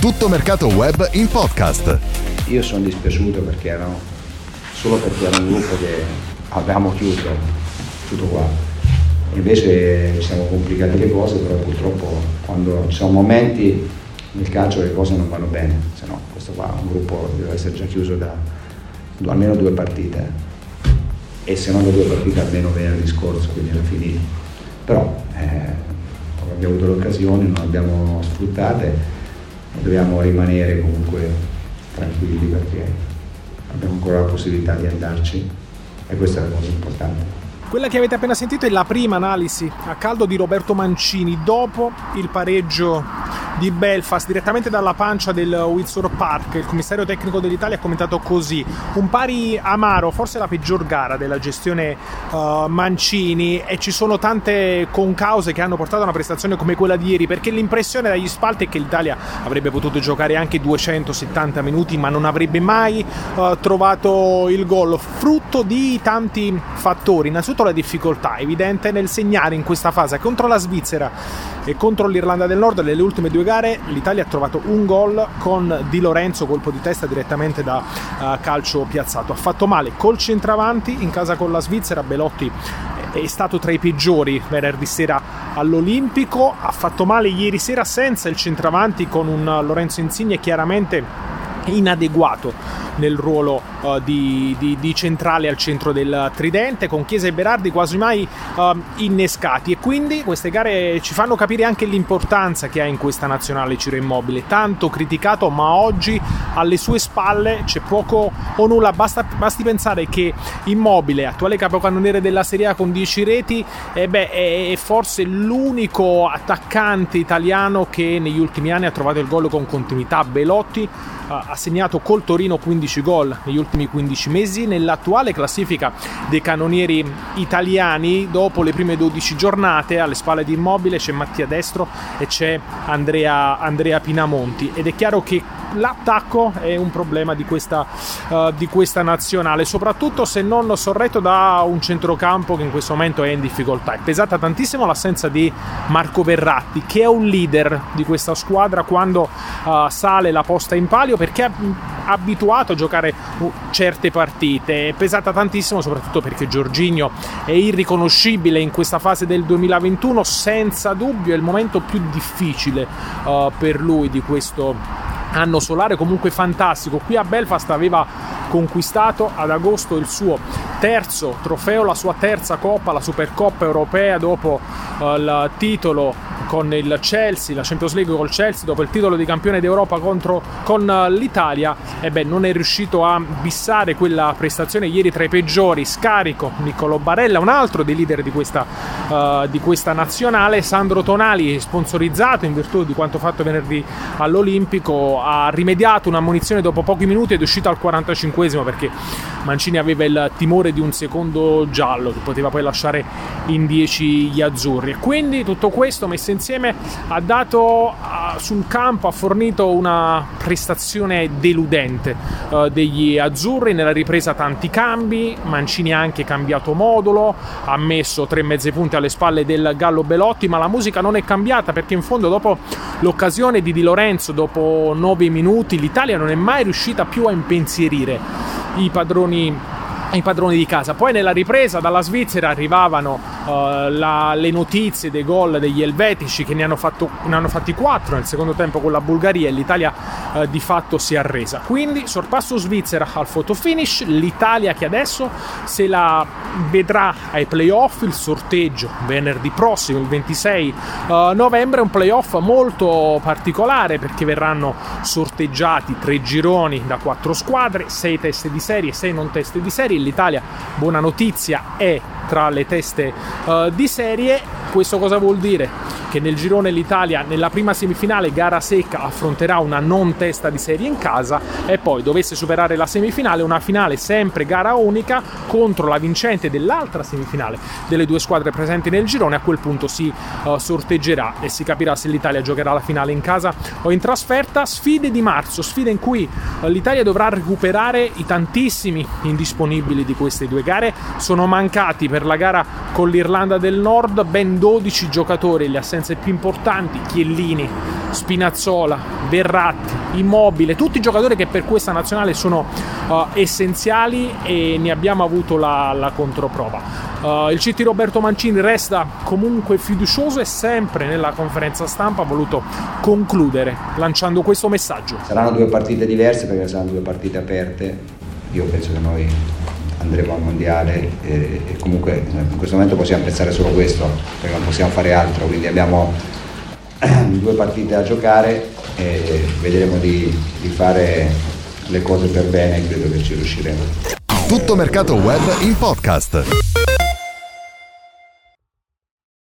Tutto mercato web in podcast. Io sono dispiaciuto perché era un gruppo che avevamo chiuso tutto qua. Invece ci siamo complicati le cose, però purtroppo quando ci sono momenti nel calcio le cose non vanno bene, se no questo qua un gruppo deve essere già chiuso da almeno 2 partite, e se non da 2 partite almeno venerdì scorso, quindi era finito. Però abbiamo avuto le occasioni, non le abbiamo sfruttate e dobbiamo rimanere comunque tranquilli perché abbiamo ancora la possibilità di andarci, e questa è la cosa importante. Quella che avete appena sentito è la prima analisi a caldo di Roberto Mancini dopo il pareggio di Belfast, direttamente dalla pancia del Windsor Park. Il commissario tecnico dell'Italia ha commentato così: un pari amaro, forse la peggior gara della gestione Mancini, e ci sono tante concause che hanno portato a una prestazione come quella di ieri, perché l'impressione dagli spalti è che l'Italia avrebbe potuto giocare anche 270 minuti ma non avrebbe mai trovato il gol, frutto di tanti fattori. Innanzitutto la difficoltà evidente nel segnare in questa fase. Contro la Svizzera e contro l'Irlanda del Nord, nelle ultime 2 gare, l'Italia ha trovato un gol con Di Lorenzo, colpo di testa direttamente da calcio piazzato. Ha fatto male col centravanti in casa con la Svizzera. Belotti è stato tra i peggiori venerdì sera all'Olimpico. Ha fatto male ieri sera senza il centravanti, con un Lorenzo Insigne chiaramente inadeguato nel ruolo di centrale al centro del tridente, con Chiesa e Berardi quasi mai innescati, e quindi queste gare ci fanno capire anche l'importanza che ha in questa nazionale Ciro Immobile, tanto criticato, ma oggi alle sue spalle c'è poco o nulla. Basti pensare che Immobile, attuale capocannoniere della Serie A con 10 reti, è forse l'unico attaccante italiano che negli ultimi anni ha trovato il gol con continuità. Belotti ha segnato col Torino 15 gol negli ultimi 15 mesi. Nell'attuale classifica dei cannonieri italiani, dopo le prime 12 giornate, alle spalle di Immobile c'è Mattia Destro e c'è Andrea Pinamonti, ed è chiaro che l'attacco è un problema di questa nazionale, soprattutto se non sorretto da un centrocampo che in questo momento è in difficoltà. È pesata tantissimo l'assenza di Marco Verratti, che è un leader di questa squadra quando sale la posta in palio, perché è abituato a giocare certe partite. È pesata tantissimo soprattutto perché Jorginho è irriconoscibile in questa fase del 2021, senza dubbio è il momento più difficile per lui di questo anno solare, comunque fantastico. Qui a Belfast aveva conquistato ad agosto il suo terzo trofeo, la sua terza coppa, la Supercoppa europea, dopo il titolo con il Chelsea, la Champions League col Chelsea, dopo il titolo di campione d'Europa con l'Italia. Non è riuscito a bissare quella prestazione ieri tra i peggiori. Scarico Niccolò Barella, un altro dei leader di questa nazionale. Sandro Tonali, sponsorizzato in virtù di quanto fatto venerdì all'Olimpico, ha rimediato un'ammonizione dopo pochi minuti ed è uscito al 45esimo perché Mancini aveva il timore di un secondo giallo che poteva poi lasciare in 10 gli azzurri. E quindi tutto questo messo insieme ha dato sul campo, ha fornito una prestazione deludente degli azzurri. Nella ripresa tanti cambi, Mancini ha anche cambiato modulo, ha messo 3 mezzi punti alle spalle del Gallo Belotti, ma la musica non è cambiata, perché in fondo dopo l'occasione di Di Lorenzo, dopo 9 minuti, l'Italia non è mai riuscita più a impensierire i padroni di casa. Poi nella ripresa dalla Svizzera arrivavano le notizie dei gol degli elvetici, che ne hanno fatti 4 nel secondo tempo con la Bulgaria, e l'Italia di fatto si è arresa. Quindi sorpasso Svizzera al fotofinish, l'Italia che adesso se la vedrà ai playoff. Il sorteggio venerdì prossimo, il 26 novembre, un playoff molto particolare perché verranno sorteggiati 3 gironi da 4 squadre, 6 teste di serie e 6 non teste di serie. L'Italia, buona notizia, è tra le teste di serie. Questo cosa vuol dire? Che nel girone l'Italia nella prima semifinale, gara secca, affronterà una non testa di serie in casa, e poi dovesse superare la semifinale, una finale sempre gara unica contro la vincente dell'altra semifinale delle 2 squadre presenti nel girone. A quel punto si sorteggerà e si capirà se l'Italia giocherà la finale in casa o in trasferta. Sfide di marzo, sfide in cui l'Italia dovrà recuperare i tantissimi indisponibili di queste 2 gare. Sono mancati per la gara con l'Irlanda del Nord ben 12 giocatori, le assenze più importanti: Chiellini, Spinazzola, Verratti, Immobile, tutti i giocatori che per questa nazionale sono essenziali, e ne abbiamo avuto la controprova. Il CT Roberto Mancini resta comunque fiducioso e sempre nella conferenza stampa ha voluto concludere lanciando questo messaggio. Saranno 2 partite diverse perché saranno 2 partite aperte. Io penso che noi andremo al mondiale e comunque in questo momento possiamo pensare solo questo, perché non possiamo fare altro, quindi abbiamo 2 partite da giocare e vedremo di fare le cose per bene, e credo che ci riusciremo. Tutto Mercato Web in podcast.